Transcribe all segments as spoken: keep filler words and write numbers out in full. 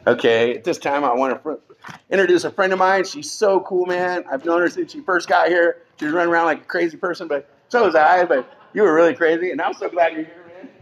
Okay, at this time, I want to fr- introduce a friend of mine. She's so cool, man. I've known her since she first got here. She was running around like a crazy person, but so was I. But you were really crazy, and I'm so glad you're here, man.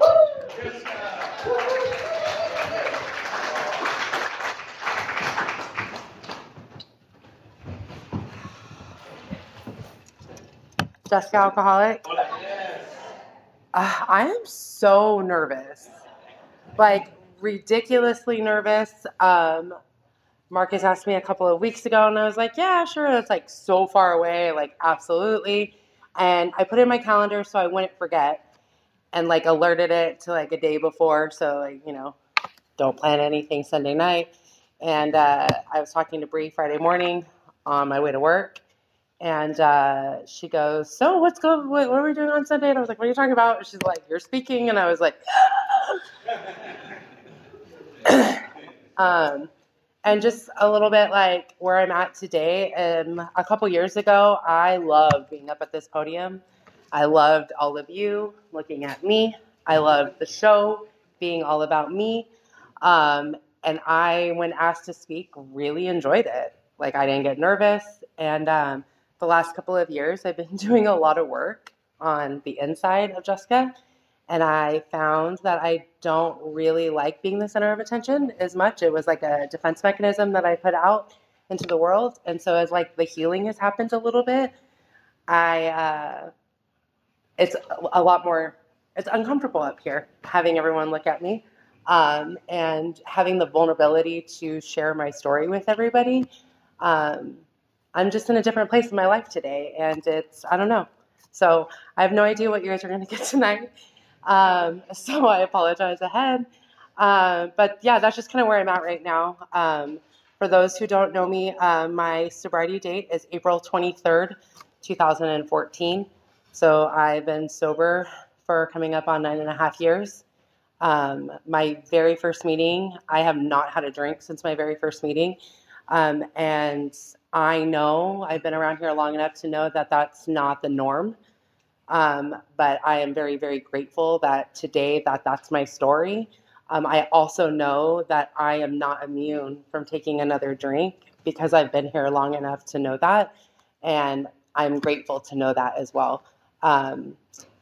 Jessica Alcoholic. Uh, I am so nervous, like ridiculously nervous. Um, Marcus asked me a couple of weeks ago, and I was like, yeah, sure. That's like so far away, like absolutely. And I put it in my calendar so I wouldn't forget, and like alerted it to like a day before, so like you know, don't plan anything Sunday night. And uh, I was talking to Bree Friday morning on my way to work. And uh, she goes, so what's going, what, what are we doing on Sunday? And I was like, what are you talking about? And she's like, you're speaking. And I was like, um, and just a little bit like where I'm at today. Um, a couple years ago, I loved being up at this podium. I loved all of you looking at me. I loved the show being all about me. Um, and I, when asked to speak, really enjoyed it. Like I didn't get nervous. And um, the last couple of years, I've been doing a lot of work on the inside of Jessica. And I found that I don't really like being the center of attention as much. It was like a defense mechanism that I put out into the world. And so as like the healing has happened a little bit, I, uh, it's a lot more, it's uncomfortable up here having everyone look at me. Um, and having the vulnerability to share my story with everybody. Um, I'm just in a different place in my life today, and it's, I don't know. So I have no idea what you guys are going to get tonight. Um, so I apologize ahead. Uh, but yeah, that's just kind of where I'm at right now. Um, for those who don't know me, uh, my sobriety date is April twenty-third, two thousand fourteen. So I've been sober for coming up on nine and a half years. Um, my very first meeting, I have not had a drink since my very first meeting. Um, and I know I've been around here long enough to know that that's not the norm. Um, but I am very, very grateful that today that that's my story. Um, I also know that I am not immune from taking another drink because I've been here long enough to know that. And I'm grateful to know that as well. Um,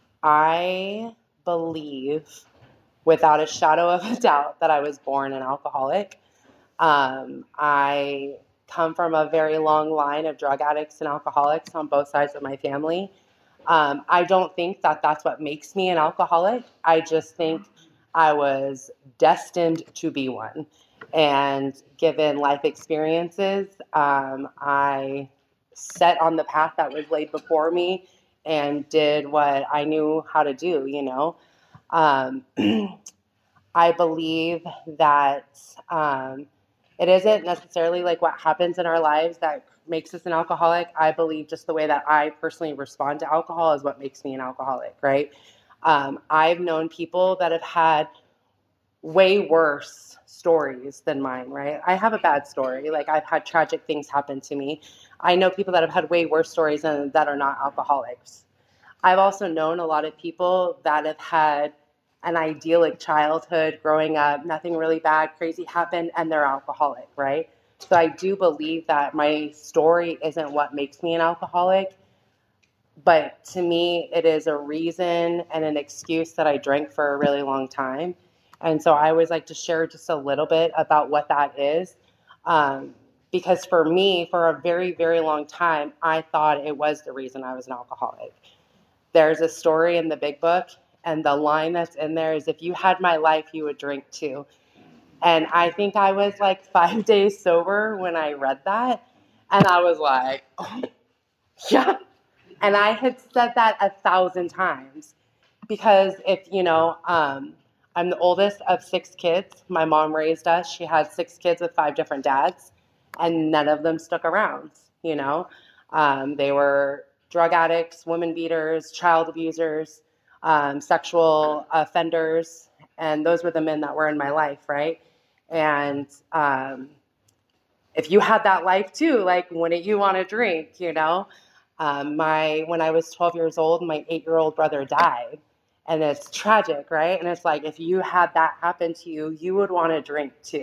I believe without a shadow of a doubt that I was born an alcoholic. Um, I come from a very long line of drug addicts and alcoholics on both sides of my family. Um, I don't think that that's what makes me an alcoholic. I just think I was destined to be one. And given life experiences, um, I set on the path that was laid before me and did what I knew how to do, you know. Um, I believe that um, it isn't necessarily like what happens in our lives that makes us an alcoholic. I believe just the way that I personally respond to alcohol is what makes me an alcoholic, right? Um, I've known people that have had way worse stories than mine, right? I have a bad story. Like I've had tragic things happen to me. I know people that have had way worse stories and that are not alcoholics. I've also known a lot of people that have had an idyllic childhood growing up, nothing really bad, crazy happened, and they're alcoholic, right? So I do believe that my story isn't what makes me an alcoholic, but to me, it is a reason and an excuse that I drank for a really long time. And so I always like to share just a little bit about what that is. Um, because for me, for a very, very long time, I thought it was the reason I was an alcoholic. There's a story in the big book, and the line that's in there is, if you had my life, you would drink too. And I think I was like five days sober when I read that. And I was like, oh, yeah. And I had said that a thousand times because if, you know, um, I'm the oldest of six kids. My mom raised us. She had six kids with five different dads, and none of them stuck around, you know. Um, they were drug addicts, women beaters, child abusers, um, sexual offenders, and those were the men that were in my life, right? And um, if you had that life too, like, wouldn't you want to drink, you know? Um, my when I was twelve years old, my eight-year-old brother died, and it's tragic, right? And it's like, if you had that happen to you, you would want to drink too,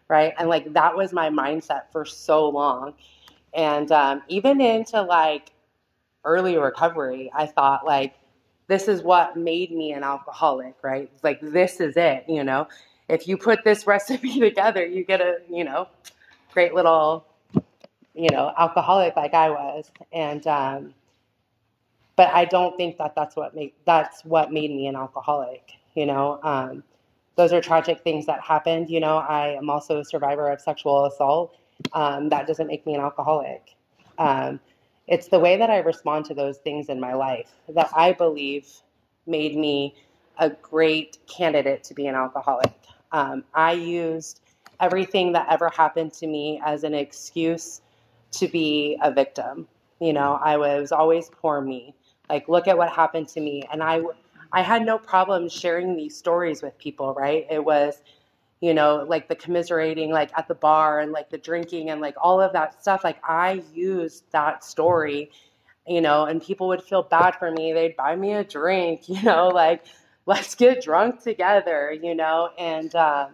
right? And like that was my mindset for so long. And um, even into like early recovery, I thought like, this is what made me an alcoholic, right? Like, this is it, you know? If you put this recipe together, you get a, you know, great little, you know, alcoholic like I was. And, um, but I don't think that that's what made, that's what made me an alcoholic, you know? Um, those are tragic things that happened. You know, I am also a survivor of sexual assault. Um, that doesn't make me an alcoholic. Um, it's the way that I respond to those things in my life that I believe made me a great candidate to be an alcoholic. Um, I used everything that ever happened to me as an excuse to be a victim. You know, I was always poor me. Like, look at what happened to me. And I, I had no problem sharing these stories with people, right? It was, you know, like the commiserating, like at the bar and like the drinking and like all of that stuff. Like I used that story, you know, and people would feel bad for me. They'd buy me a drink, you know, like let's get drunk together, you know, and um,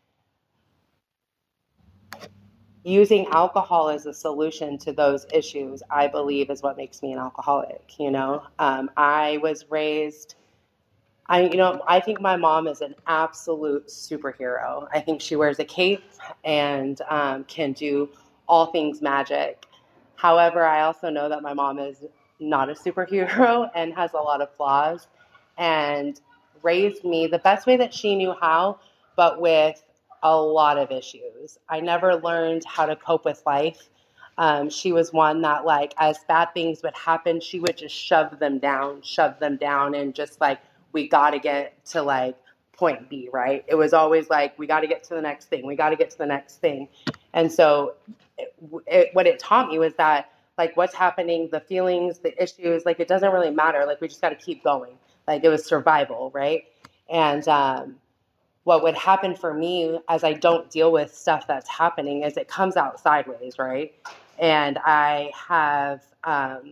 using alcohol as a solution to those issues, I believe is what makes me an alcoholic, you know. Um, I was raised I, you know, I think my mom is an absolute superhero. I think she wears a cape and um, can do all things magic. However, I also know that my mom is not a superhero and has a lot of flaws and raised me the best way that she knew how, but with a lot of issues. I never learned how to cope with life. Um, she was one that, like, as bad things would happen, she would just shove them down, shove them down, and just like, we got to get to like point B, right? It was always like, we got to get to the next thing. We got to get to the next thing. And so it, it, what it taught me was that like what's happening, the feelings, the issues, like it doesn't really matter. Like we just got to keep going. Like it was survival, right? And um, what would happen for me as I don't deal with stuff that's happening is it comes out sideways, right? And I have... Um,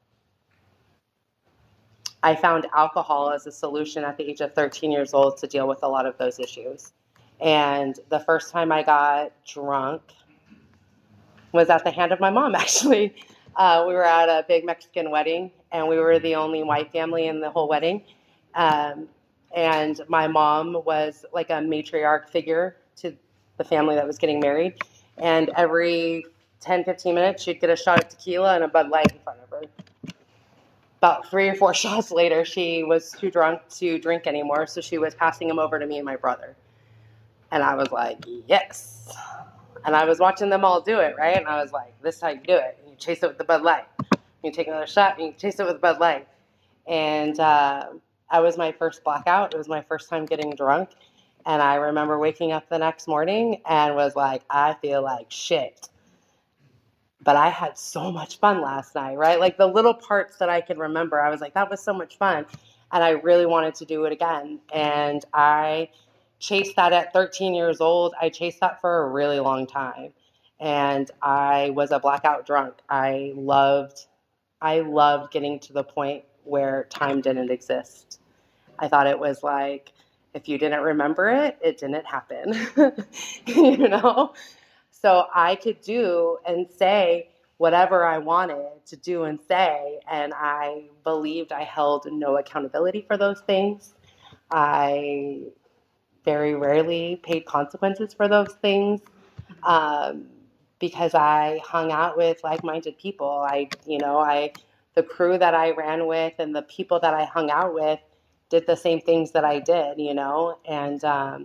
I found alcohol as a solution at the age of thirteen years old to deal with a lot of those issues. And the first time I got drunk was at the hand of my mom, actually. Uh, we were at a big Mexican wedding, and we were the only white family in the whole wedding. Um, and my mom was like a matriarch figure to the family that was getting married. And every ten, fifteen minutes, she'd get a shot of tequila and a Bud Light in front of her. About three or four shots later, she was too drunk to drink anymore, so she was passing them over to me and my brother. And I was like, yes. And I was watching them all do it, right? And I was like, this is how you do it. You chase it with the Bud Light. You take another shot, and you chase it with the Bud Light. And uh, I was my first blackout. It was my first time getting drunk. And I remember waking up the next morning and was like, I feel like shit. But I had so much fun last night, right? Like the little parts that I can remember, I was like, that was so much fun. And I really wanted to do it again. And I chased that at thirteen years old. I chased that for a really long time. And I was a blackout drunk. I loved, I loved getting to the point where time didn't exist. I thought it was like, if you didn't remember it, it didn't happen, you know? So I could do and say whatever I wanted to do and say, and I believed I held no accountability for those things. I very rarely paid consequences for those things um, because I hung out with like-minded people. I, you know, I, the crew that I ran with and the people that I hung out with did the same things that I did, you know, and um,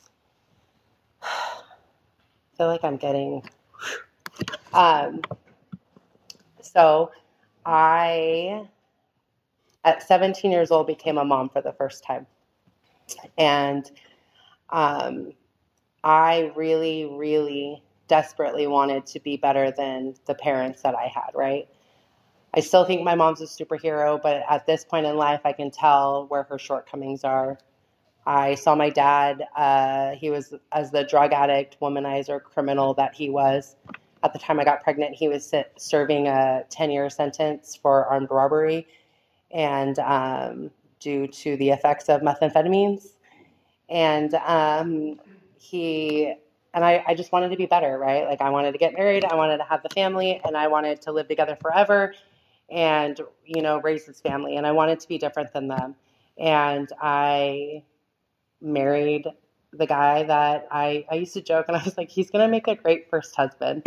I feel like I'm getting, um, so I, at seventeen years old, became a mom for the first time. And um, I really, really desperately wanted to be better than the parents that I had, right? I still think my mom's a superhero, but at this point in life, I can tell where her shortcomings are. I saw my dad, uh, he was, as the drug addict, womanizer, criminal that he was. At the time I got pregnant, he was serving a ten-year sentence for armed robbery and um, due to the effects of methamphetamines. And um, he and I, I just wanted to be better, right? Like I wanted to get married, I wanted to have the family, and I wanted to live together forever and, you know, raise this family. And I wanted to be different than them. And I married the guy that I, I used to joke, and I was like, he's going to make a great first husband.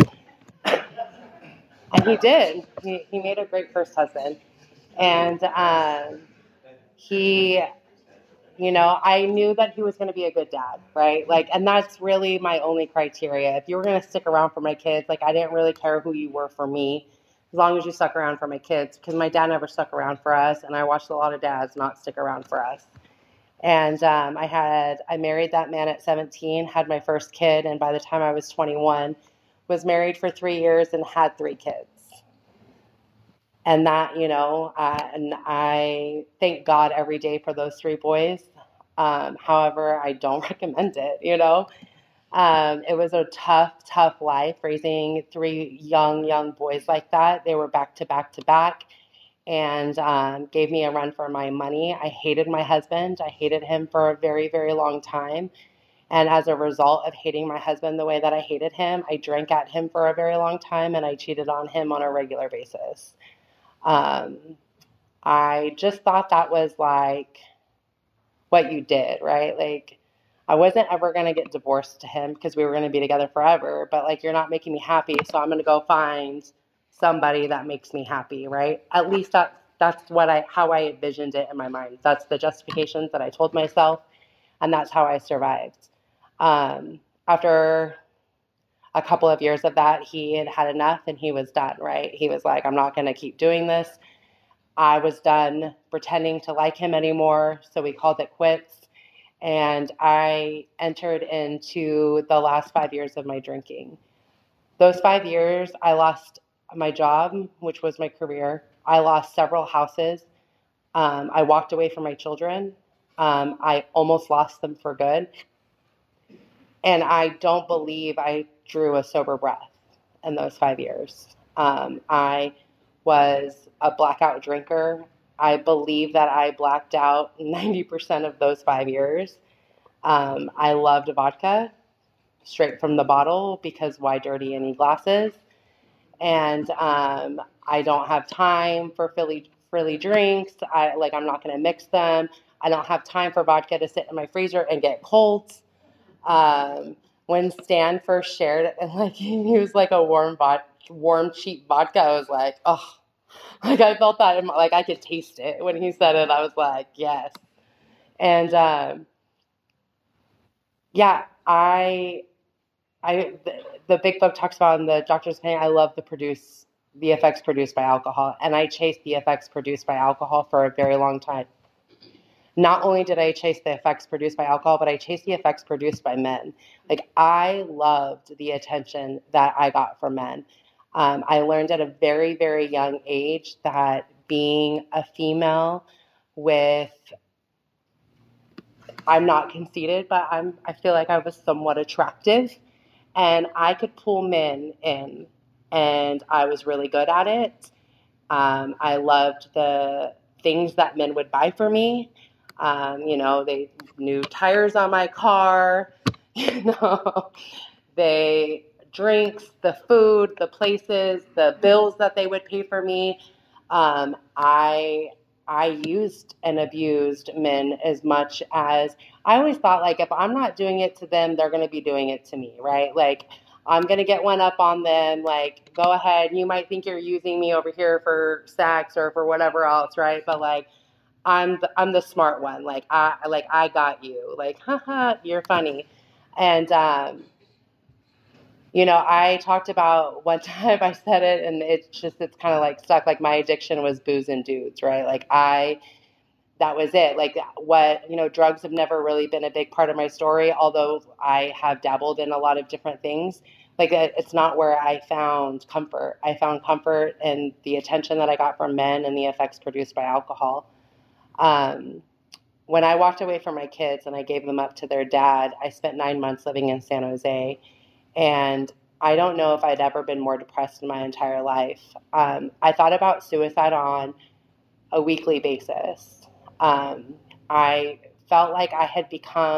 And he did. He, he made a great first husband. And um, he, you know, I knew that he was going to be a good dad, right? Like, and that's really my only criteria. If you were going to stick around for my kids, like, I didn't really care who you were for me, as long as you stuck around for my kids, because my dad never stuck around for us, and I watched a lot of dads not stick around for us. And um, I had, I married that man at seventeen, had my first kid, and by the time I was twenty-one, was married for three years and had three kids. And that, you know, uh, and I thank God every day for those three boys. Um, however, I don't recommend it, you know. Um, it was a tough, tough life raising three young, young boys like that. They were back to back to back and um, gave me a run for my money. I hated my husband. I hated him for a very, very long time. And as a result of hating my husband the way that I hated him, I drank at him for a very long time, and I cheated on him on a regular basis. Um, I just thought that was like what you did, right? Like, I wasn't ever going to get divorced to him because we were going to be together forever, but like, you're not making me happy, so I'm going to go find somebody that makes me happy, right? At least that, that's what I, how I envisioned it in my mind. That's the justifications that I told myself, and that's how I survived. Um, after a couple of years of that, he had had enough and he was done, right? He was like, I'm not going to keep doing this. I was done pretending to like him anymore, so we called it quits. And I entered into the last five years of my drinking. Those five years, I lost my job, which was my career. I lost several houses. Um, I walked away from my children. Um, I almost lost them for good. And I don't believe I drew a sober breath in those five years. Um, I was a blackout drinker. I believe that I blacked out ninety percent of those five years. Um, I loved vodka straight from the bottle because why dirty any glasses? And um, I don't have time for frilly, frilly drinks. I like I'm not going to mix them. I don't have time for vodka to sit in my freezer and get cold. Um, when Stan first shared it, and like he was like a warm, vod- warm, cheap vodka, I was like, oh, like I felt that, in my, like I could taste it when he said it. I was like, yes, and um, yeah, I, I, the, the big book talks about in the doctor's opinion. I love the produce, the effects produced by alcohol, and I chased the effects produced by alcohol for a very long time. Not only did I chase the effects produced by alcohol, but I chased the effects produced by men. Like, I loved the attention that I got from men. Um, I learned at a very, very young age that being a female with, I'm not conceited, but I'm, I feel like I was somewhat attractive, and I could pull men in, and I was really good at it. Um, I loved the things that men would buy for me. Um, you know, they new tires on my car, you know, they drinks, the food, the places, the bills that they would pay for me. Um, I, I used and abused men as much as I always thought, like, if I'm not doing it to them, they're going to be doing it to me. Right. Like, I'm going to get one up on them. Like, go ahead. You might think you're using me over here for sex or for whatever else. Right. But like, I'm the, I'm the smart one. Like I like I got you. Like, haha, you're funny. And um, you know, I talked about one time I said it, and it's just it's kind of like stuck. Like my addiction was booze and dudes, right? Like I, that was it. Like what you know, drugs have never really been a big part of my story. Although I have dabbled in a lot of different things. Like it's not where I found comfort. I found comfort in the attention that I got from men and the effects produced by alcohol. Um, when I walked away from my kids and I gave them up to their dad, I spent nine months living in San Jose. And I don't know if I'd ever been more depressed in my entire life. Um, I thought about suicide on a weekly basis. Um, I felt like I had become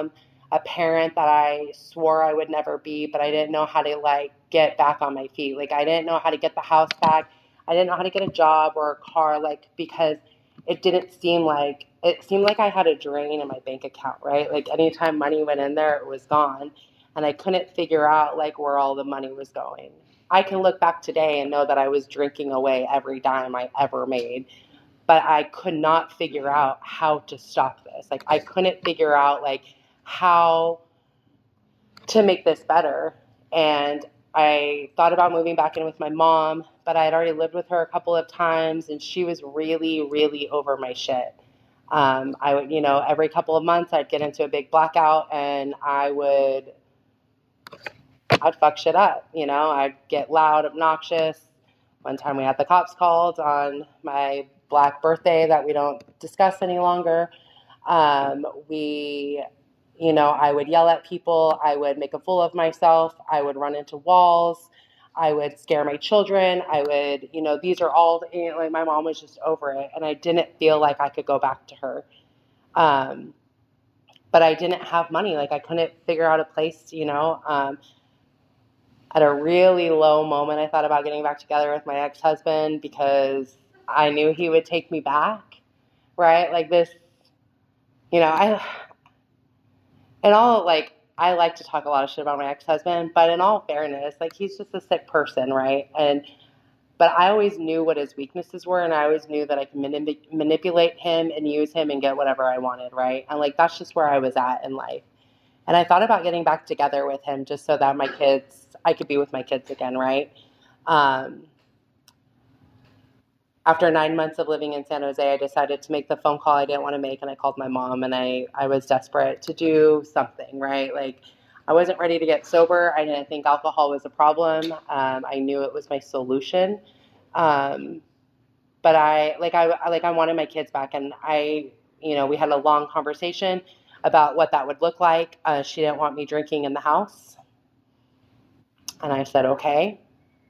a parent that I swore I would never be, but I didn't know how to like get back on my feet. Like I didn't know how to get the house back. I didn't know how to get a job or a car, like, because it didn't seem like, it seemed like I had a drain in my bank account, right? Like anytime money went in there, it was gone. And I couldn't figure out like where all the money was going. I can look back today and know that I was drinking away every dime I ever made, but I could not figure out how to stop this. Like I couldn't figure out like how to make this better. And I thought about moving back in with my mom, but I had already lived with her a couple of times, and she was really, really over my shit. Um, I would, you know, every couple of months I'd get into a big blackout, and I would, I'd fuck shit up, you know. I'd get loud, obnoxious. One time we had the cops called on my black birthday that we don't discuss any longer. Um, we... You know, I would yell at people. I would make a fool of myself. I would run into walls. I would scare my children. I would, you know, these are all, you know, like my mom was just over it. And I didn't feel like I could go back to her. Um, but I didn't have money. Like I couldn't figure out a place, you know. Um, at a really low moment, I thought about getting back together with my ex-husband because I knew he would take me back, right? Like this, you know, I... And all, like, I like to talk a lot of shit about my ex-husband, but in all fairness, like, he's just a sick person, right? And, but I always knew what his weaknesses were, and I always knew that I could manip- manipulate him and use him and get whatever I wanted, right? And, like, that's just where I was at in life. And I thought about getting back together with him just so that my kids, I could be with my kids again, right? Um, After nine months of living in San Jose, I decided to make the phone call I didn't want to make, and I called my mom, and I, I was desperate to do something, right? Like, I wasn't ready to get sober. I didn't think alcohol was a problem. Um, I knew it was my solution. Um, but I, like, I, like, I wanted my kids back, and I, you know, we had a long conversation about what that would look like. Uh, she didn't want me drinking in the house. And I said, okay.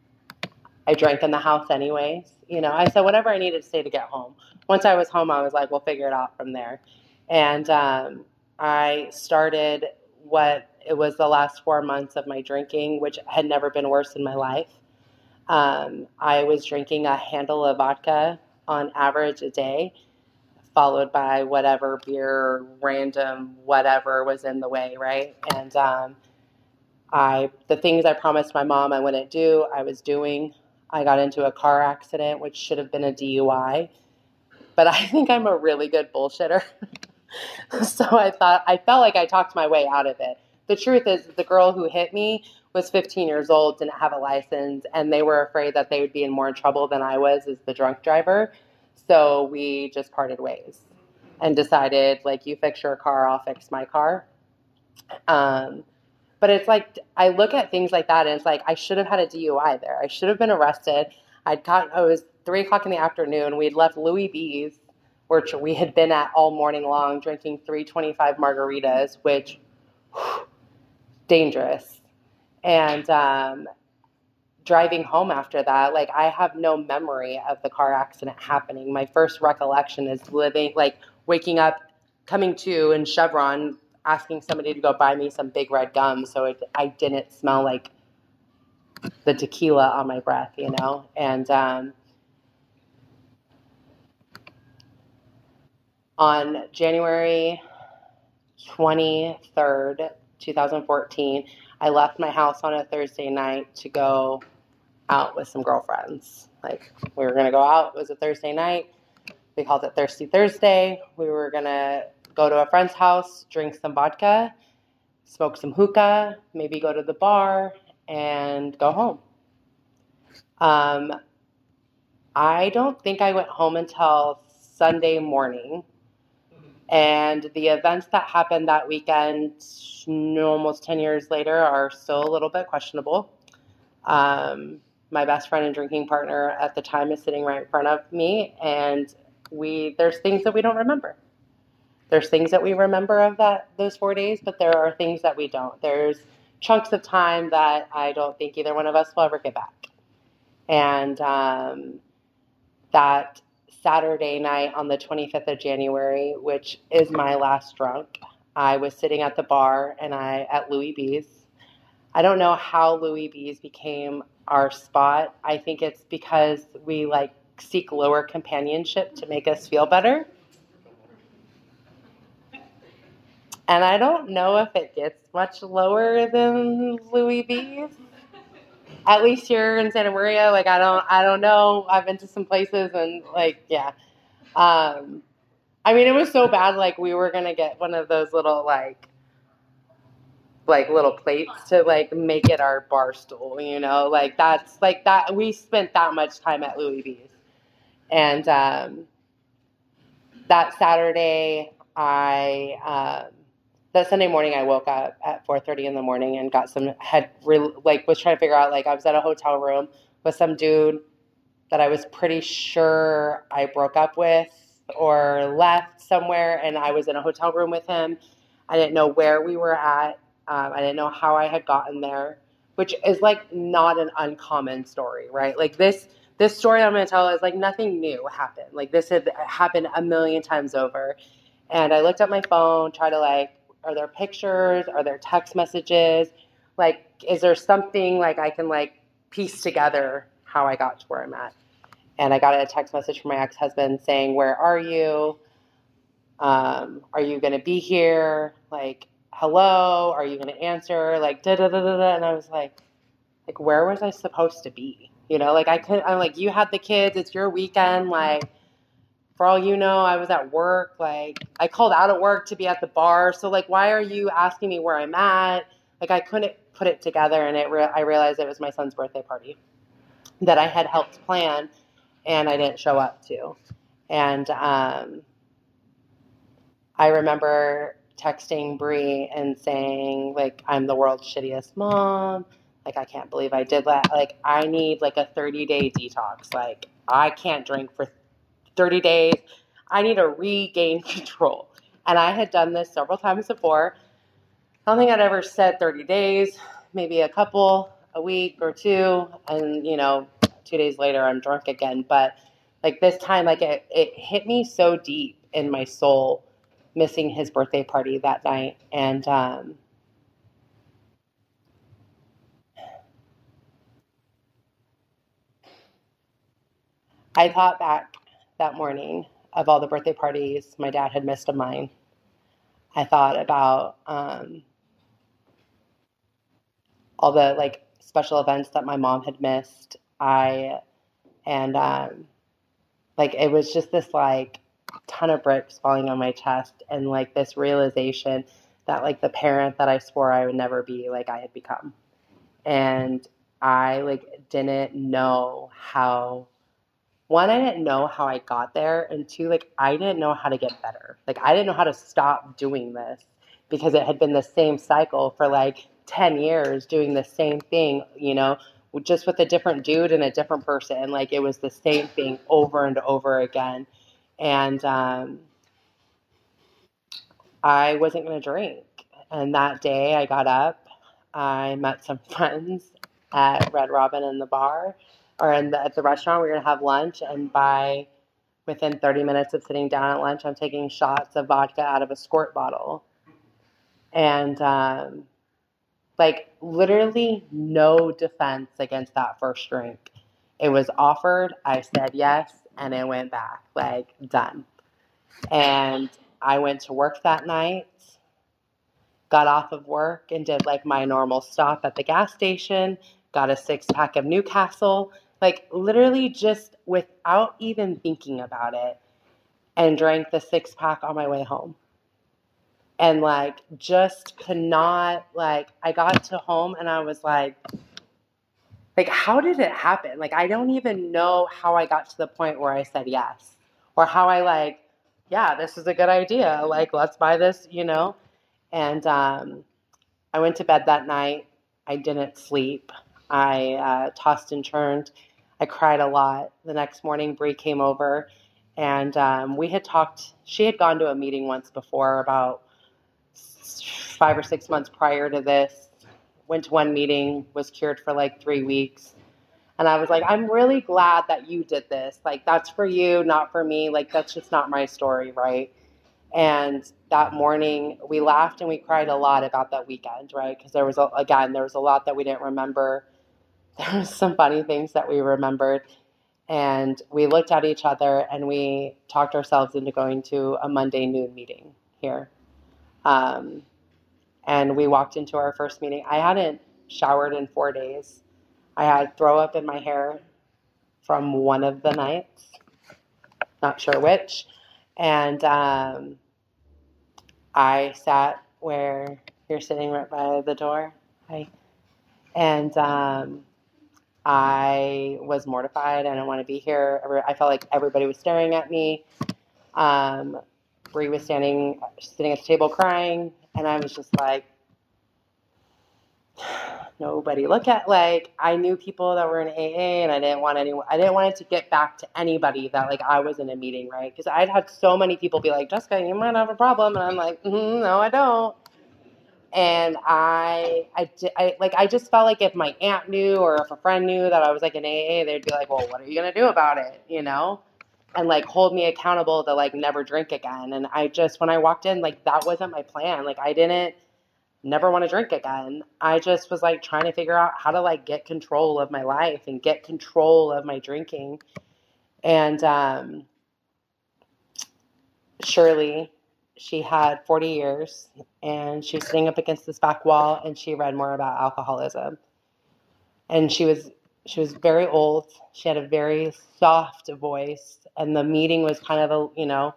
I drank in the house anyways. You know, I said whatever I needed to say to get home. Once I was home, I was like, we'll figure it out from there. And um, I started what it was the last four months of my drinking, which had never been worse in my life. Um, I was drinking a handle of vodka on average a day, followed by whatever beer, random, whatever was in the way, right? And um, I, the things I promised my mom I wouldn't do, I was doing. I got into a car accident, which should have been a D U I, but I think I'm a really good bullshitter. So I thought, I felt like I talked my way out of it. The truth is the girl who hit me was fifteen years old, didn't have a license, and they were afraid that they would be in more trouble than I was as the drunk driver. So we just parted ways and decided, like, you fix your car, I'll fix my car. Um, But it's like, I look at things like that and it's like, I should have had a D U I there. I should have been arrested. I'd got, it was three o'clock in the afternoon. We'd left Louis B's, which we had been at all morning long, drinking three twenty-five margaritas, which, whew, dangerous. And um, driving home after that, like, I have no memory of the car accident happening. My first recollection is living, like, waking up, coming to in Chevron, asking somebody to go buy me some big red gum so it, I didn't smell like the tequila on my breath, you know? And um, on January twenty-third, twenty fourteen, I left my house on a Thursday night to go out with some girlfriends. Like, we were going to go out. It was a Thursday night. We called it Thirsty Thursday. We were going to go to a friend's house, drink some vodka, smoke some hookah, maybe go to the bar, and go home. Um, I don't think I went home until Sunday morning. And the events that happened that weekend, almost ten years later, are still a little bit questionable. Um, my best friend and drinking partner at the time is sitting right in front of me, and we there's things that we don't remember. There's things that we remember of that those four days, but there are things that we don't. There's chunks of time that I don't think either one of us will ever get back. And um, that Saturday night on the twenty-fifth of January, which is my last drunk, I was sitting at the bar and I at Louis B's. I don't know how Louis B's became our spot. I think it's because we like seek lower companionship to make us feel better. And I don't know if it gets much lower than Louis B's. At least here in Santa Maria, like I don't, I don't know. I've been to some places and like, yeah. Um, I mean, it was so bad. Like we were gonna get one of those little like, like little plates to like make it our bar stool. You know, like that's like that. We spent that much time at Louis B's, and um, that Saturday, I. Um, That Sunday morning, I woke up at four thirty in the morning and got some, had, re- like, was trying to figure out, like, I was at a hotel room with some dude that I was pretty sure I broke up with or left somewhere, and I was in a hotel room with him. I didn't know where we were at. Um, I didn't know how I had gotten there, which is, like, not an uncommon story, right? Like, this, this story I'm going to tell is, like, nothing new happened. Like, this had happened a million times over. And I looked at my phone, tried to, like, are there pictures? Are there text messages? Like, is there something like I can like piece together how I got to where I'm at? And I got a text message from my ex-husband saying, where are you? Um, are you going to be here? Like, hello? Are you going to answer? Like, da da da da da. And I was like, like, where was I supposed to be? You know, like I could, I'm like, you had the kids. It's your weekend. Like, for all you know, I was at work. Like, I called out of work to be at the bar. So, like, why are you asking me where I'm at? Like, I couldn't put it together, and it re- I realized it was my son's birthday party that I had helped plan, and I didn't show up to. And um, I remember texting Bree and saying, like, I'm the world's shittiest mom. Like, I can't believe I did that. Like, I need, like, a thirty-day detox. Like, I can't drink for thirty days. I need to regain control. And I had done this several times before. I don't think I'd ever said thirty days, maybe a couple, a week or two. And, you know, two days later, I'm drunk again. But like this time, like it, it hit me so deep in my soul, missing his birthday party that night. And, um, I thought back that morning of all the birthday parties my dad had missed of mine. I thought about um, all the like special events that my mom had missed. I and um, like it was just this like ton of bricks falling on my chest, and like this realization that like the parent that I swore I would never be, like I had become, and I like didn't know how. One, I didn't know how I got there, and two, like I didn't know how to get better. Like I didn't know how to stop doing this because it had been the same cycle for like ten years, doing the same thing, you know, just with a different dude and a different person. Like it was the same thing over and over again. And um, I wasn't going to drink. And that day I got up, I met some friends at Red Robin in the bar or in the, at the restaurant. We were going to have lunch. And by within thirty minutes of sitting down at lunch, I'm taking shots of vodka out of a squirt bottle. And um, like literally no defense against that first drink. It was offered. I said yes. And it went back, like done. And I went to work that night, got off of work and did like my normal stop at the gas station, got a six pack of Newcastle, like literally just without even thinking about it, and drank the six pack on my way home. And like, just could not, like, I got to home and I was like, like, how did it happen? Like, I don't even know how I got to the point where I said yes, or how I like, yeah, this is a good idea. Like, let's buy this, you know? And um, I went to bed that night. I didn't sleep. I uh, tossed and turned. I cried a lot. The next morning, Bree came over, and um, we had talked. She had gone to a meeting once before, about five or six months prior to this. Went to one meeting, was cured for like three weeks. And I was like, I'm really glad that you did this. Like, that's for you, not for me. Like, that's just not my story, right? And that morning, we laughed and we cried a lot about that weekend, right? Because there was, a, again, there was a lot that we didn't remember. There was some funny things that we remembered. And we looked at each other and we talked ourselves into going to a Monday noon meeting here. Um, and we walked into our first meeting. I hadn't showered in four days. I had throw up in my hair from one of the nights, not sure which. And um, I sat where you're sitting right by the door. Hi. And um, I was mortified. I didn't want to be here. I felt like everybody was staring at me. Um, Bree was standing, sitting at the table crying, and I was just like, nobody look at, like, I knew people that were in A A, and I didn't want anyone, I didn't want it to get back to anybody that, like, I was in a meeting, right? Because I'd had so many people be like, Jessica, you might have a problem, and I'm like, mm-hmm, no, I don't. And I, I, I, like, I just felt like if my aunt knew or if a friend knew that I was, like, in A A, they'd be like, well, what are you going to do about it, you know? And, like, hold me accountable to, like, never drink again. And I just, when I walked in, like, that wasn't my plan. Like, I didn't never want to drink again. I just was, like, trying to figure out how to, like, get control of my life and get control of my drinking. And um, Shirley, she had forty years, and she was sitting up against this back wall, and she read more about alcoholism. And she was she was very old. She had a very soft voice, and the meeting was kind of a, you know,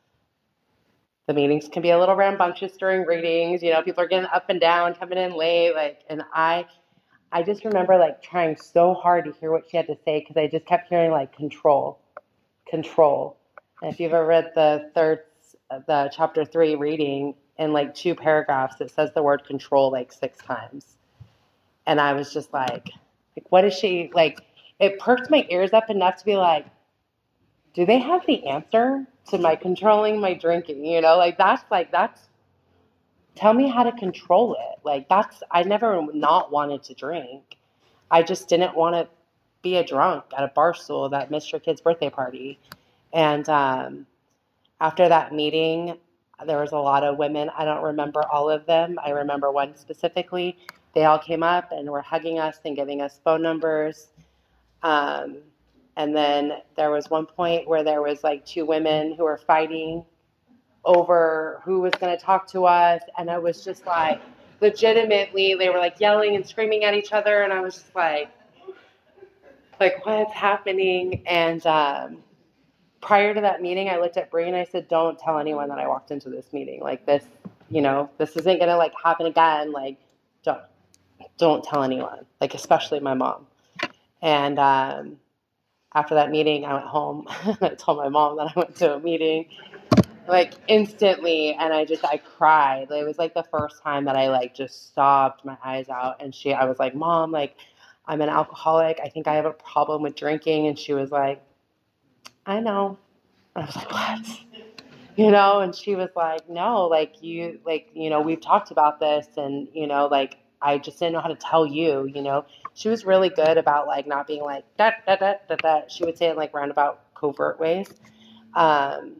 the meetings can be a little rambunctious during readings. You know, people are getting up and down, coming in late, like, and I, I just remember, like, trying so hard to hear what she had to say because I just kept hearing, like, control, control. And if you've ever read the third, the chapter three reading, in like two paragraphs, it says the word control like six times. And I was just like, like, what is she, like, it perked my ears up enough to be like, do they have the answer to my controlling my drinking? You know, like, that's like, that's, tell me how to control it. Like, that's, I never not wanted to drink. I just didn't want to be a drunk at a bar stool that missed your kid's birthday party. And um, after that meeting, there was a lot of women. I don't remember all of them. I remember one specifically. They all came up and were hugging us and giving us phone numbers. Um, and then there was one point where there was like two women who were fighting over who was going to talk to us. And it was just like, legitimately, they were like yelling and screaming at each other. And I was just like, like, what's happening? And um, prior to that meeting, I looked at Bree and I said, don't tell anyone that I walked into this meeting. Like, this, you know, this isn't going to like happen again. Like, don't, don't tell anyone, like, especially my mom. And um, after that meeting, I went home. I told my mom that I went to a meeting, like, instantly. And I just, I cried. It was like the first time that I like just sobbed my eyes out. And she, I was like, Mom, like, I'm an alcoholic. I think I have a problem with drinking. And she was like, I know. And I was like, what? You know, and she was like, no, like, you, like, you know, we've talked about this, and, you know, like, I just didn't know how to tell you, you know. She was really good about, like, not being like, da, da, da, da, da. She would say it in, like, roundabout, covert ways. Um,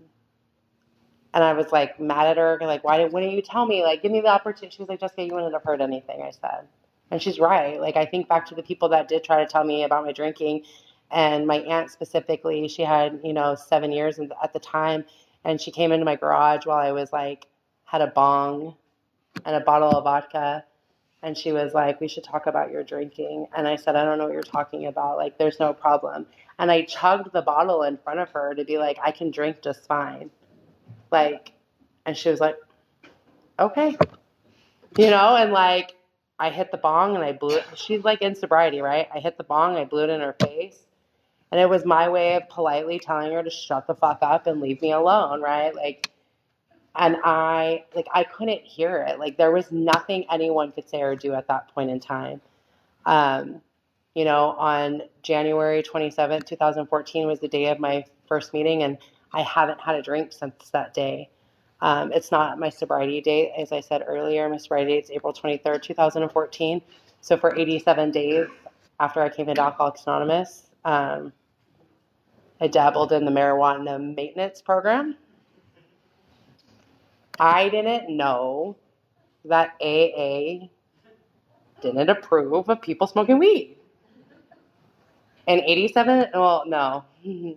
and I was, like, mad at her, like, why didn't, why didn't you tell me? Like, give me the opportunity. She was like, Jessica, you wouldn't have heard anything I said. And she's right. Like, I think back to the people that did try to tell me about my drinking, and my aunt specifically, she had, you know, seven years at the time, and she came into my garage while I was, like, had a bong and a bottle of vodka, and she was like, we should talk about your drinking. And I said, I don't know what you're talking about. Like, there's no problem. And I chugged the bottle in front of her to be like, I can drink just fine. Like, and she was like, okay. You know, and, like, I hit the bong and I blew it. She's, like, in sobriety, right? I hit the bong, I blew it in her face. And it was my way of politely telling her to shut the fuck up and leave me alone, right? Like, and I, like, I couldn't hear it. Like, there was nothing anyone could say or do at that point in time. Um, you know, on January twenty-seventh, twenty fourteen was the day of my first meeting, and I haven't had a drink since that day. Um, it's not my sobriety date. As I said earlier, my sobriety date is April twenty-third, twenty fourteen. So for eighty-seven days after I came into Alcoholics Anonymous, um, I dabbled in the marijuana maintenance program. I didn't know that A A didn't approve of people smoking weed. In eighty-seven, well, no. In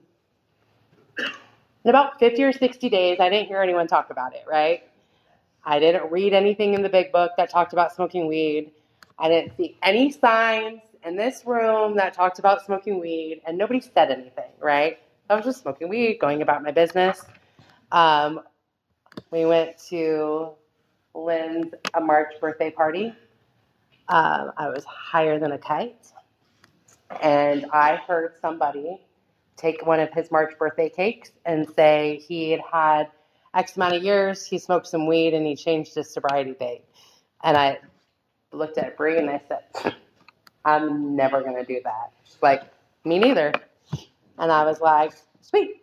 about fifty or sixty days, I didn't hear anyone talk about it, right? I didn't read anything in the big book that talked about smoking weed. I didn't see any signs in this room that talked about smoking weed, and nobody said anything, right? I was just smoking weed, going about my business. Um, we went to Lynn's a March birthday party. Um, I was higher than a kite, and I heard somebody take one of his March birthday cakes and say he had had X amount of years, he smoked some weed, and he changed his sobriety date. And I looked at Bree and I said, I'm never going to do that. She's like, me neither. And I was like, sweet.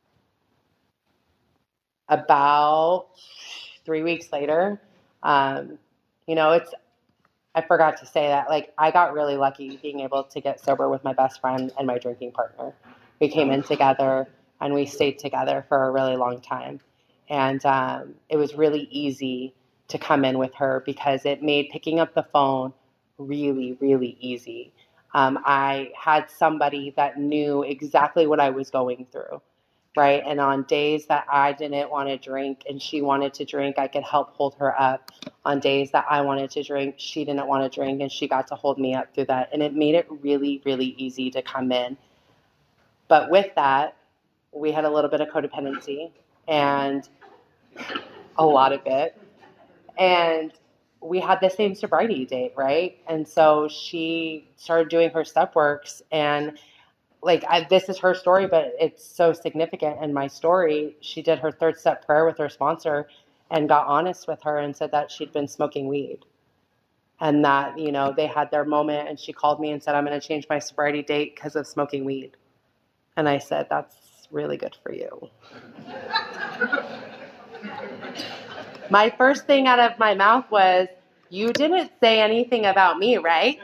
About three weeks later, um, you know, it's, I forgot to say that, like, I got really lucky being able to get sober with my best friend and my drinking partner. We came in together and we stayed together for a really long time. And um, it was really easy to come in with her because it made picking up the phone really, really easy. Um, I had somebody that knew exactly what I was going through, right? And on days that I didn't want to drink and she wanted to drink, I could help hold her up. On days that I wanted to drink, she didn't want to drink, and she got to hold me up through that. And it made it really, really easy to come in. But with that, we had a little bit of codependency and a lot of it. And we had the same sobriety date, right? And so she started doing her step works, and like I, this is her story, but it's so significant in my story. She did her third step prayer with her sponsor and got honest with her and said that she'd been smoking weed, and that, you know, they had their moment, and she called me and said, I'm going to change my sobriety date because of smoking weed. And I said, that's really good for you. My first thing out of my mouth was, you didn't say anything about me, right?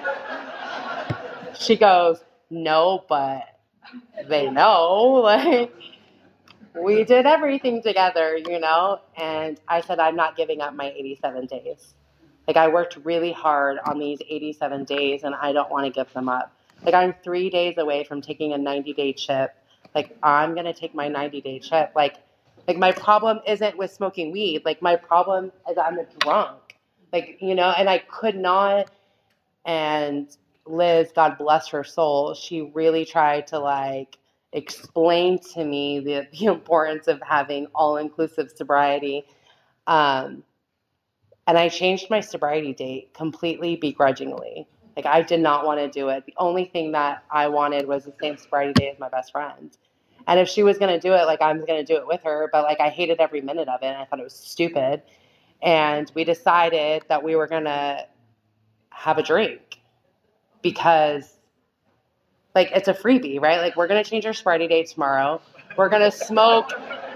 She goes, no, but they know. Like, we did everything together, you know? And I said, I'm not giving up my eighty-seven days. Like, I worked really hard on these eighty-seven days, and I don't want to give them up. Like, I'm three days away from taking a ninety-day chip. Like, I'm going to take my ninety-day chip. Like, Like, my problem isn't with smoking weed. Like, my problem is I'm a drunk. Like, you know, and I could not. And Liz, God bless her soul, she really tried to, like, explain to me the, the importance of having all-inclusive sobriety. Um, and I changed my sobriety date completely begrudgingly. Like, I did not want to do it. The only thing that I wanted was the same sobriety date as my best friend. And if she was going to do it, like, I was going to do it with her. But, like, I hated every minute of it, and I thought it was stupid. And we decided that we were going to have a drink because, like, it's a freebie, right? Like, we're going to change our sobriety date tomorrow. We're going to smoke.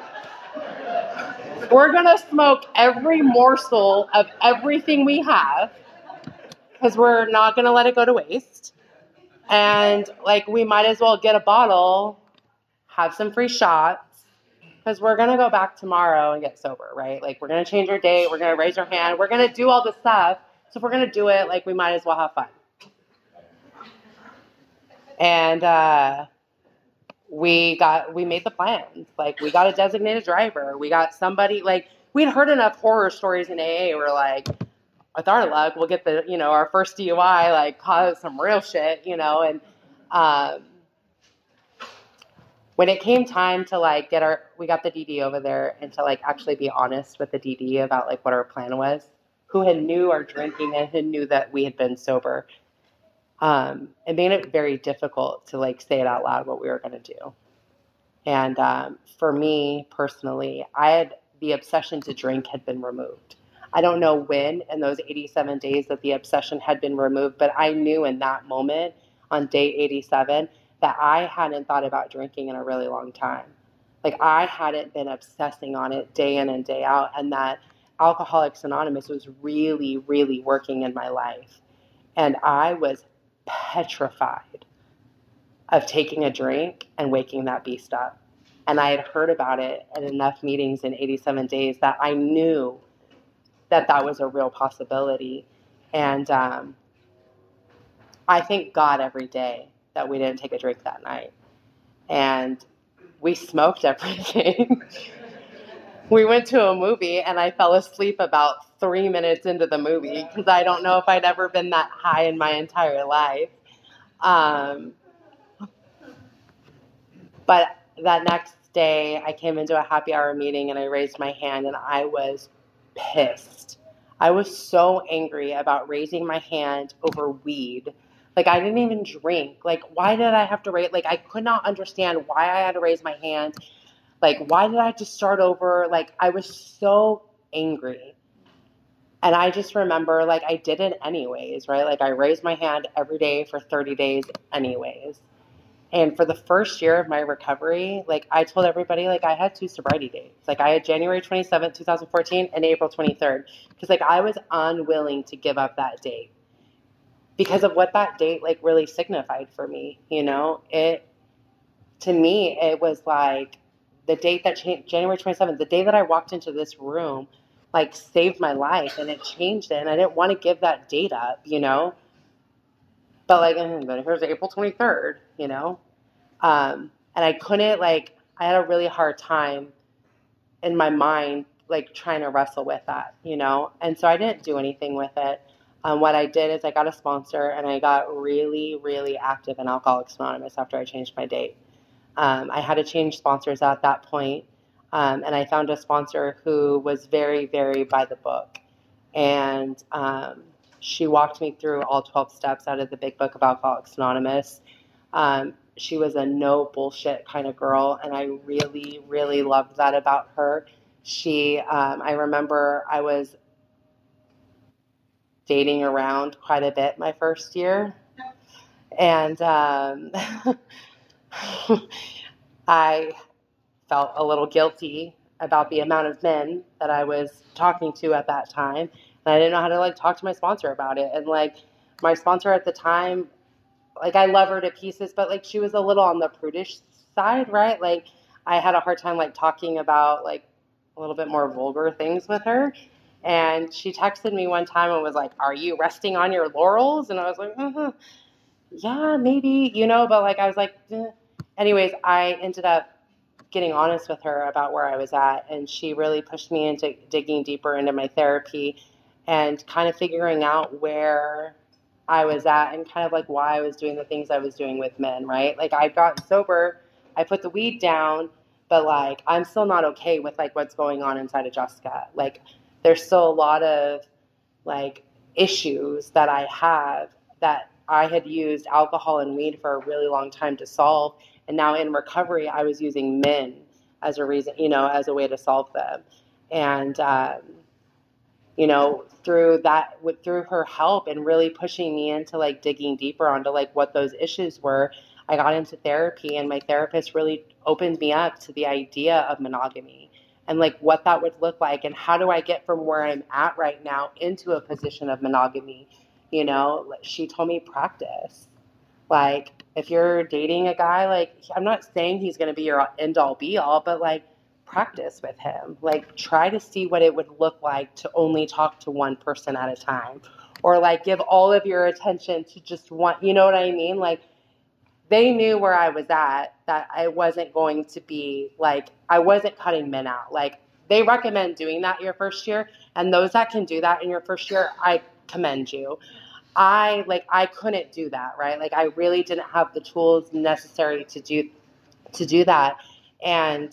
We're going to smoke every morsel of everything we have because we're not going to let it go to waste. And, like, we might as well get a bottle, have some free shots, because we're going to go back tomorrow and get sober, right? Like, we're going to change our date. We're going to raise our hand. We're going to do all this stuff. So if we're going to do it, like, we might as well have fun. And uh, we got, we made the plans. Like, we got a designated driver. We got somebody, like, we'd heard enough horror stories in A A. We're like, with our luck, we'll get the, you know, our first D U I, like, cause some real shit, you know, and, um, when it came time to, like, get our, we got the D D over there and to, like, actually be honest with the D D about, like, what our plan was, who had knew our drinking and who knew that we had been sober. Um, it made it very difficult to, like, say it out loud what we were going to do. And um, for me personally, I had, the obsession to drink had been removed. I don't know when in those eighty-seven days that the obsession had been removed, but I knew in that moment on day eighty-seven that I hadn't thought about drinking in a really long time. Like, I hadn't been obsessing on it day in and day out, and that Alcoholics Anonymous was really, really working in my life. And I was petrified of taking a drink and waking that beast up. And I had heard about it at enough meetings in eighty-seven days that I knew that that was a real possibility. And um, I thank God every day that we didn't take a drink that night. And we smoked everything. We went to a movie, and I fell asleep about three minutes into the movie because I don't know if I'd ever been that high in my entire life. Um, but that next day, I came into a happy hour meeting, and I raised my hand, and I was pissed. I was so angry about raising my hand over weed. Like, I didn't even drink. Like, why did I have to raise? Like, I could not understand why I had to raise my hand. Like, why did I just start over? Like, I was so angry. And I just remember, like, I did it anyways, right? Like, I raised my hand every day for thirty days anyways. And for the first year of my recovery, like, I told everybody, like, I had two sobriety dates. Like, I had January twenty-seventh, twenty fourteen and April twenty-third. Because, like, I was unwilling to give up that date. Because of what that date, like, really signified for me, you know? It, to me, it was, like, the date that changed, January twenty-seventh, the day that I walked into this room, like, saved my life, and it changed it, and I didn't want to give that date up, you know? But, like, but here's April twenty-third, you know? Um, and I couldn't, like, I had a really hard time in my mind, like, trying to wrestle with that, you know? And so I didn't do anything with it. Um, what I did is I got a sponsor, and I got really, really active in Alcoholics Anonymous after I changed my date. Um, I had to change sponsors at that point, um, and I found a sponsor who was very, very by the book. And um, she walked me through all twelve steps out of the big book of Alcoholics Anonymous. Um, she was a no bullshit kind of girl, and I really, really loved that about her. She, um, I remember I was dating around quite a bit my first year, and um, I felt a little guilty about the amount of men that I was talking to at that time. And I didn't know how to, like, talk to my sponsor about it. And, like, my sponsor at the time, like, I love her to pieces, but, like, she was a little on the prudish side, right? Like, I had a hard time, like, talking about, like, a little bit more vulgar things with her. And she texted me one time and was like, "Are you resting on your laurels?" And I was like, uh-huh. Yeah, maybe, you know, but, like, I was like, eh. Anyways, I ended up getting honest with her about where I was at, and she really pushed me into digging deeper into my therapy and kind of figuring out where I was at and kind of, like, why I was doing the things I was doing with men, right? Like, I got sober, I put the weed down, but, like, I'm still not okay with, like, what's going on inside of Jessica. Like, there's still a lot of, like, issues that I have that I had used alcohol and weed for a really long time to solve. And now in recovery, I was using men as a reason, you know, as a way to solve them. And, um, you know, through that, with, through her help and really pushing me into, like, digging deeper onto, like, what those issues were, I got into therapy, and my therapist really opened me up to the idea of monogamy and, like, what that would look like, and how do I get from where I'm at right now into a position of monogamy. You know, she told me practice. Like, if you're dating a guy, like, I'm not saying he's going to be your end-all be-all, but, like, practice with him. Like, try to see what it would look like to only talk to one person at a time. Or, like, give all of your attention to just one, you know what I mean? Like, they knew where I was at, that I wasn't going to be, like, I wasn't cutting men out. Like, they recommend doing that your first year, and those that can do that in your first year, I commend you. I, like, I couldn't do that, right? Like, I really didn't have the tools necessary to do, to do that. And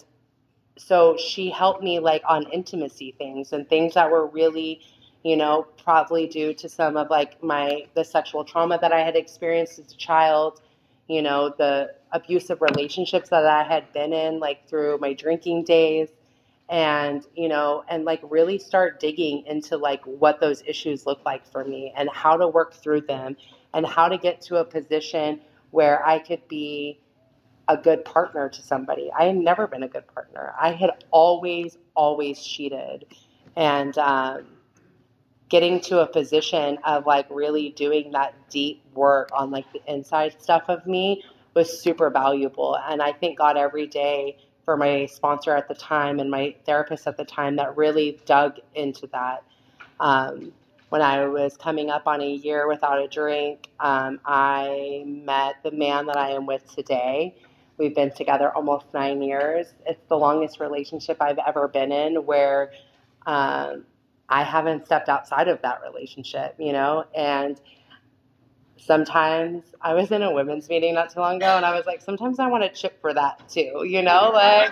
so she helped me, like, on intimacy things and things that were really, you know, probably due to some of, like, my, the sexual trauma that I had experienced as a child, you know, the abusive relationships that I had been in, like, through my drinking days. And, you know, and, like, really start digging into, like, what those issues look like for me and how to work through them and how to get to a position where I could be a good partner to somebody. I had never been a good partner. I had always, always cheated. And um, getting to a position of, like, really doing that deep work on, like, the inside stuff of me was super valuable. And I thank God every day for my sponsor at the time and my therapist at the time that really dug into that. Um, when I was coming up on a year without a drink, um, I met the man that I am with today. We've been together almost nine years. It's the longest relationship I've ever been in where um, I haven't stepped outside of that relationship, you know, and sometimes I was in a women's meeting not too long ago and I was like, sometimes I want to chip for that too, you know, like,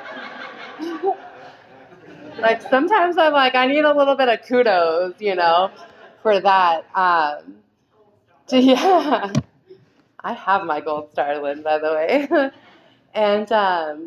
like sometimes I'm like, I need a little bit of kudos, you know, for that. Um, to, yeah, I have my gold star, Lynn, by the way. and, um,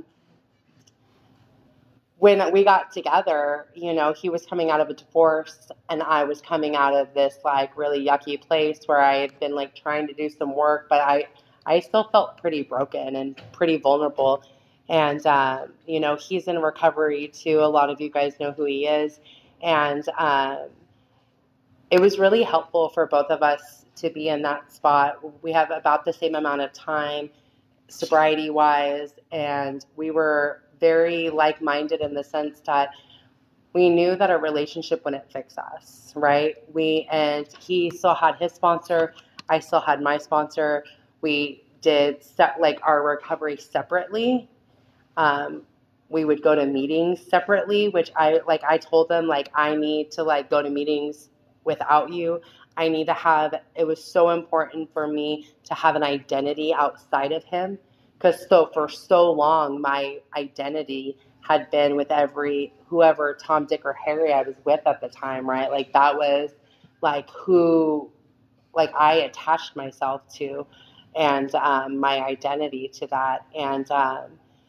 when we got together, you know, he was coming out of a divorce and I was coming out of this like really yucky place where I had been like trying to do some work, but I, I still felt pretty broken and pretty vulnerable. And, um, you know, he's in recovery too. A lot of you guys know who he is. And um, it was really helpful for both of us to be in that spot. We have about the same amount of time sobriety wise, and we were very like-minded in the sense that we knew that a relationship wouldn't fix us, right? We and he still had his sponsor, I still had my sponsor. We did set like our recovery separately. Um, we would go to meetings separately, which I like. I told them like I need to like go to meetings without you. I need to have. It was so important for me to have an identity outside of him. Because so for so long, my identity had been with every whoever Tom, Dick, or Harry I was with at the time, right? Like that was like who, like I attached myself to, and um, my identity to that, and um,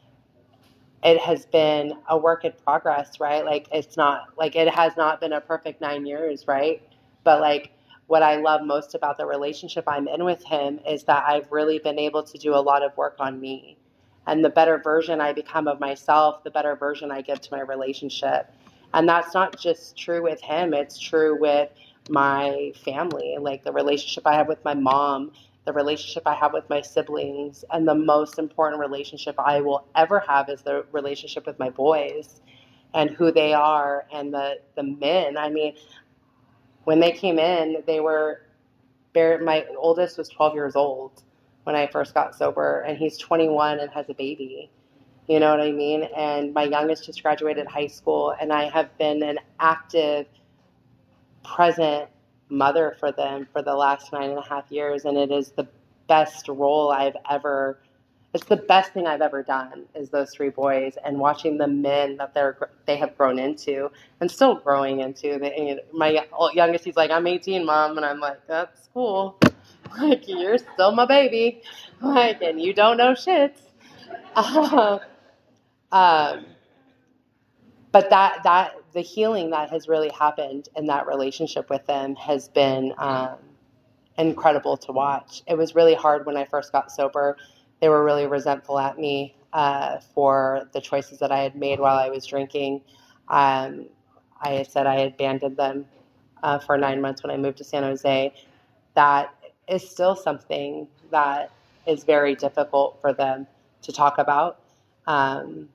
it has been a work in progress, right? Like it's not like it has not been a perfect nine years, right? But like what I love most about the relationship I'm in with him is that I've really been able to do a lot of work on me. And the better version I become of myself, the better version I give to my relationship. And that's not just true with him, it's true with my family, like the relationship I have with my mom, the relationship I have with my siblings, and the most important relationship I will ever have is the relationship with my boys and who they are and the, the men. I mean, when they came in, they were, my oldest was twelve years old when I first got sober, and he's twenty-one and has a baby. You know what I mean? And my youngest just graduated high school, and I have been an active, present mother for them for the last nine and a half years, and it is the best role I've ever, it's the best thing I've ever done is those three boys and watching the men that they're, they have grown into and still growing into. They, you know, my youngest, he's like, I'm eighteen, Mom, and I'm like, that's cool. Like, you're still my baby. Like, and you don't know shit. Uh, um, but that, that, the healing that has really happened in that relationship with them has been um, incredible to watch. It was really hard when I first got sober. They were really resentful at me uh, for the choices that I had made while I was drinking. Um, I had said I had abandoned them uh, for nine months when I moved to San Jose. That is still something that is very difficult for them to talk about. Um,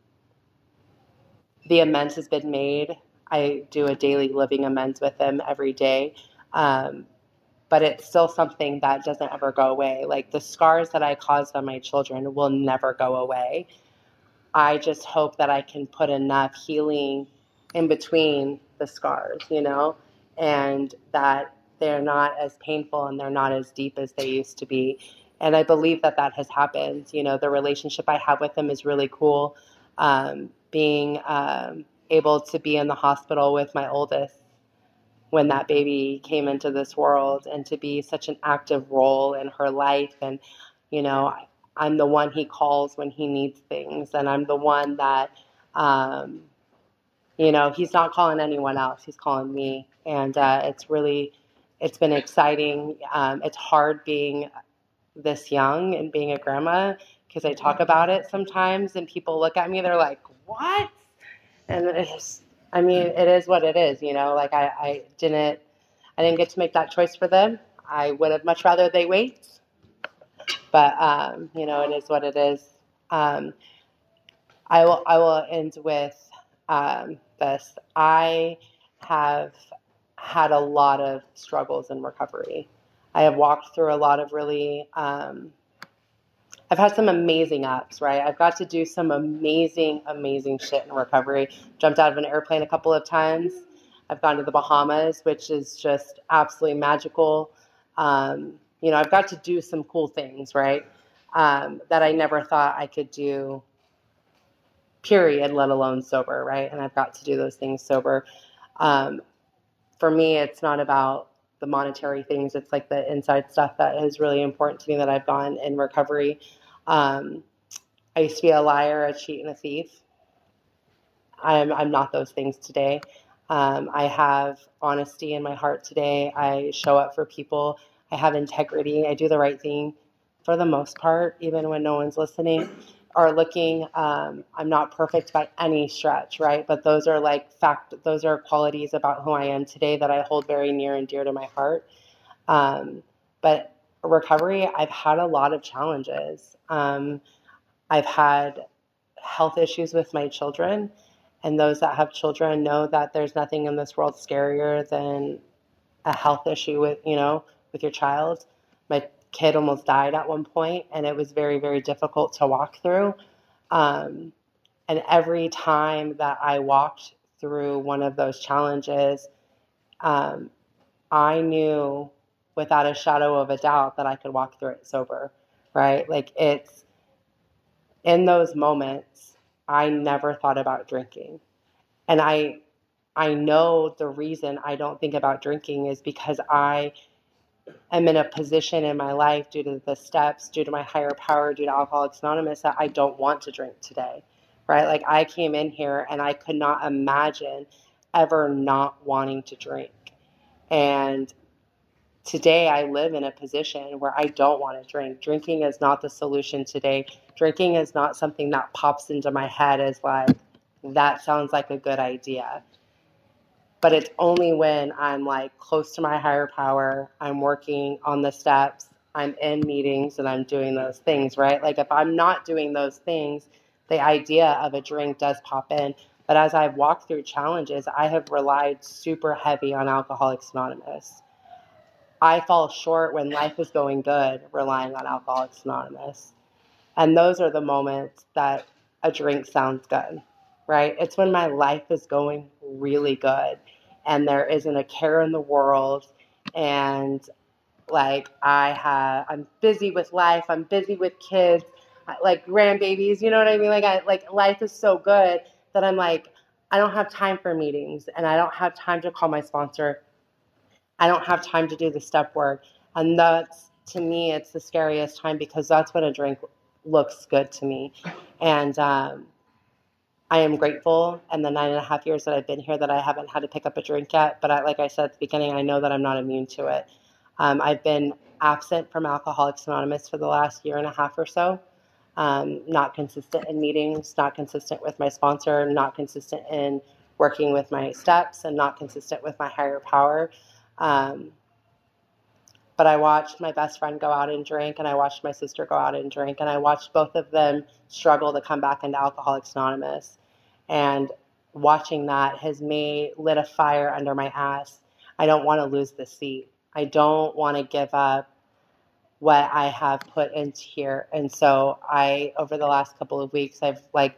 the amends has been made. I do a daily living amends with them every day. Um, but it's still something that doesn't ever go away. Like the scars that I caused on my children will never go away. I just hope that I can put enough healing in between the scars, you know, and that they're not as painful and they're not as deep as they used to be. And I believe that that has happened. You know, the relationship I have with them is really cool. Um, being um, able to be in the hospital with my oldest when that baby came into this world and to be such an active role in her life. And, you know, I'm the one he calls when he needs things. And I'm the one that, um, you know, he's not calling anyone else. He's calling me. And uh, it's really, it's been exciting. Um, it's hard being this young and being a grandma because I talk about it sometimes and people look at me, they're like, what? And it's, I mean, it is what it is, you know, like I, I didn't, I didn't get to make that choice for them. I would have much rather they wait, but, um, you know, it is what it is. Um, I will I will end with um, this. I have had a lot of struggles in recovery. I have walked through a lot of really, um, I've had some amazing ups, right? I've got to do some amazing, amazing shit in recovery. Jumped out of an airplane a couple of times. I've gone to the Bahamas, which is just absolutely magical. Um, you know, I've got to do some cool things, right? Um, that I never thought I could do, period, let alone sober, right? And I've got to do those things sober. Um, for me, it's not about the monetary things. It's like the inside stuff that is really important to me that I've gone in recovery. Um, I used to be a liar, a cheat, and a thief. I'm, I'm not those things today. Um, I have honesty in my heart today. I show up for people. I have integrity. I do the right thing for the most part, even when no one's listening or looking. Um, I'm not perfect by any stretch, right? But those are like fact. Those are qualities about who I am today that I hold very near and dear to my heart. Um, but recovery, I've had a lot of challenges. Um, I've had health issues with my children, and those that have children know that there's nothing in this world scarier than a health issue with, you know, with your child. My kid almost died at one point, and it was very, very difficult to walk through. Um, and every time that I walked through one of those challenges, um, I knew without a shadow of a doubt that I could walk through it sober, right? Like it's in those moments, I never thought about drinking. And I, I know the reason I don't think about drinking is because I am in a position in my life due to the steps, due to my higher power, due to Alcoholics Anonymous, that I don't want to drink today, right? Like I came in here and I could not imagine ever not wanting to drink. And today I live in a position where I don't want to drink. Drinking is not the solution today. Drinking is not something that pops into my head as like, that sounds like a good idea. But it's only when I'm like close to my higher power, I'm working on the steps, I'm in meetings and I'm doing those things, right? Like if I'm not doing those things, the idea of a drink does pop in. But as I've walked through challenges, I have relied super heavy on Alcoholics Anonymous. I fall short when life is going good, relying on Alcoholics Anonymous. And those are the moments that a drink sounds good, right? It's when my life is going really good and there isn't a care in the world and like I have, I'm busy with life. I'm busy with kids, like grandbabies, you know what I mean? Like I, like life is so good that I'm like, I don't have time for meetings and I don't have time to call my sponsor. I don't have time to do the step work. And that's, to me, it's the scariest time because that's when a drink looks good to me. And um, I am grateful in the nine and a half years that I've been here that I haven't had to pick up a drink yet. But I, like I said at the beginning, I know that I'm not immune to it. Um, I've been absent from Alcoholics Anonymous for the last year and a half or so. Um, not consistent in meetings, not consistent with my sponsor, not consistent in working with my steps, and not consistent with my higher power. Um, but I watched my best friend go out and drink, and I watched my sister go out and drink, and I watched both of them struggle to come back into Alcoholics Anonymous. And watching that has made lit a fire under my ass. I don't want to lose the seat. I don't want to give up what I have put into here. And so I, over the last couple of weeks, I've like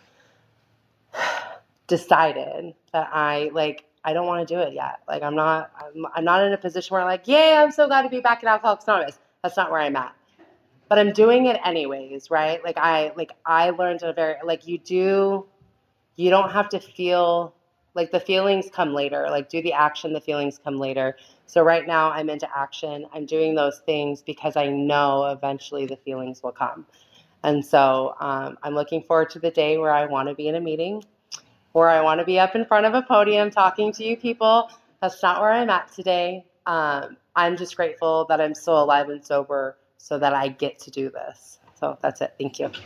decided that I like, I don't want to do it yet. Like I'm not, I'm, I'm not in a position where I'm like, yeah, I'm so glad to be back at Alcoholics Anonymous. That's not where I'm at, but I'm doing it anyways. Right. Like I, like I learned a very, like you do, you don't have to feel like the feelings come later, like do the action, the feelings come later. So right now I'm into action. I'm doing those things because I know eventually the feelings will come. And so um, I'm looking forward to the day where I want to be in a meeting, where I want to be up in front of a podium talking to you people. That's not where I'm at today. Um, I'm just grateful that I'm still alive and sober so that I get to do this. So that's it. Thank you.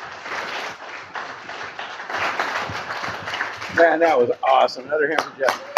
Man, that was awesome. Another hand for Jeff.